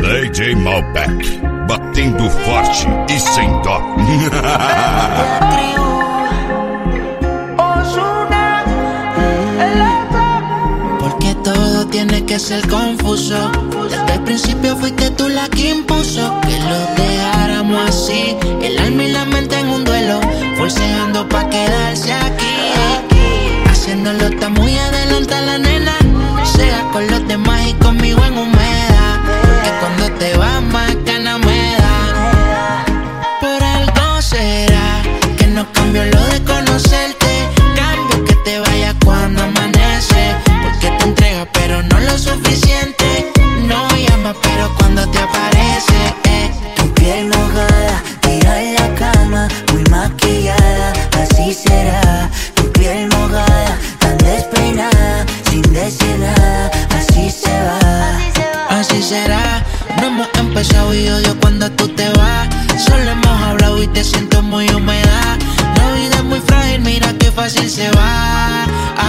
DJ Malbec, batendo forte e sem dó. Porque todo tiene que ser confuso. Desde el principio fuiste tú la que impuso que lo dejáramos así, el alma y la mente en un duelo, forceando pa' quedarse aquí. Haciéndolo está muy adelante la nena, sea con los demás y conmigo en humedad, porque cuando te vas más ganas me da. Por algo será que no cambio lo de conocerte, cambio que te vayas cuando amanece, porque te entregas pero no lo suficiente, no llamas pero cuando te aparece. Tu piel mojada, tira en la cama, muy maquillada, así será. Tu piel mojada, tan despeinada, sin decir nada, así se va. Así será, no hemos empezado y odio cuando tú te vas. Solo hemos hablado y te siento muy húmeda. La vida es muy frágil, mira qué fácil se va.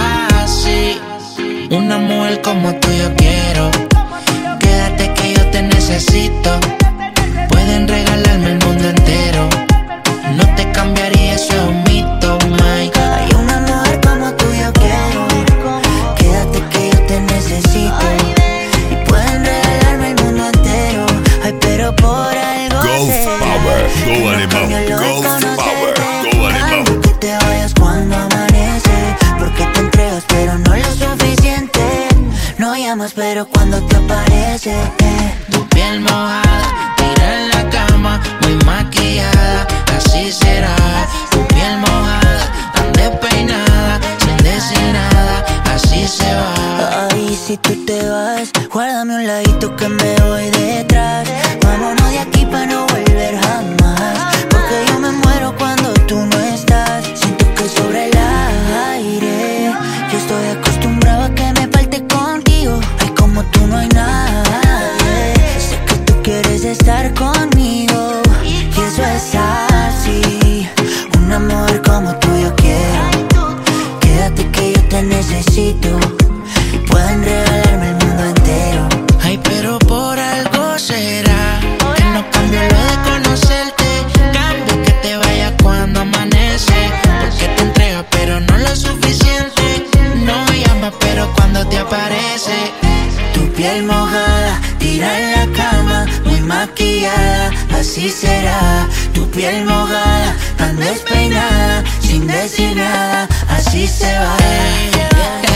Así, una mujer como tú yo quiero. Quédate que yo te necesito. Pueden regalarme el mundo entero, no te cambiaría, eso es un mito, Mike. Hay una mujer como tú yo quiero. Quédate que yo te necesito. Y pueden regalarme el mundo entero. Ay, pero por algo Go será Power, que go no animal, cambio lo de go conocerte. Power, go animal. Cambio que te vayas cuando amanece, porque te entregas pero no lo suficiente. No llamas pero cuando te aparece. Tu piel mojada, tira en la cama, muy maquillada, así será. Tu piel mojada, tan despeinada, sin decir nada, así se va. Ay, si tú te vas, guárdame un ladito que me voy detrás. Vámonos de aquí pa' no volver jamás, porque yo me muero cuando tú no estás. Siento que sobre el aire yo estoy acostumbrado a que me falte contigo. Ay, como tú no hay nadie. Sé que tú quieres estar conmigo y eso es así. Un amor como tú yo quiero. Quédate que yo te necesito. Pueden regalarme el mundo entero. Ay, pero por algo será que no cambio lo de conocerte, cambio que te vayas cuando amanece, porque te entregas pero no lo suficiente, no llamas pero cuando te aparece. Tu piel mojada, tira en la cama, muy maquillada, así será. Tu piel mojada, tan despeinada, sin decir nada, así se va.